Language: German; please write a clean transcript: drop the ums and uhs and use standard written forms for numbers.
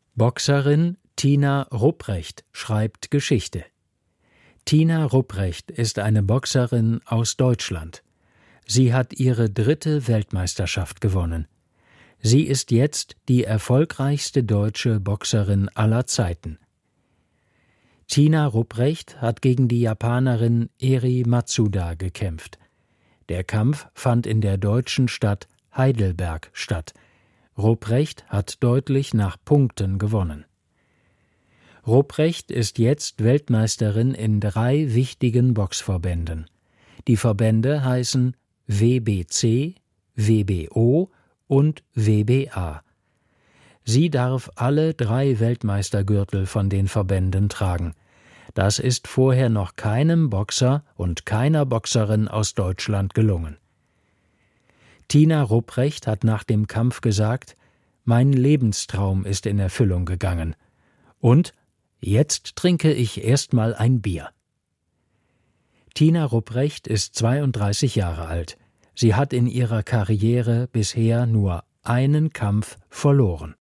Boxerin Tina Rupprecht schreibt Geschichte. Tina Rupprecht ist eine Boxerin aus Deutschland. Sie hat ihre 3. Weltmeisterschaft gewonnen. Sie ist jetzt die erfolgreichste deutsche Boxerin aller Zeiten. Tina Rupprecht hat gegen die Japanerin Eri Matsuda gekämpft. Der Kampf fand in der deutschen Stadt Heidelberg statt. Rupprecht hat deutlich nach Punkten gewonnen. Rupprecht ist jetzt Weltmeisterin in 3 wichtigen Boxverbänden. Die Verbände heißen WBC, WBO und WBA. Sie darf alle 3 Weltmeistergürtel von den Verbänden tragen. Das ist vorher noch keinem Boxer und keiner Boxerin aus Deutschland gelungen. Tina Rupprecht hat nach dem Kampf gesagt: „Mein Lebenstraum ist in Erfüllung gegangen. Und jetzt trinke ich erstmal ein Bier." Tina Rupprecht ist 32 Jahre alt. Sie hat in ihrer Karriere bisher nur einen Kampf verloren.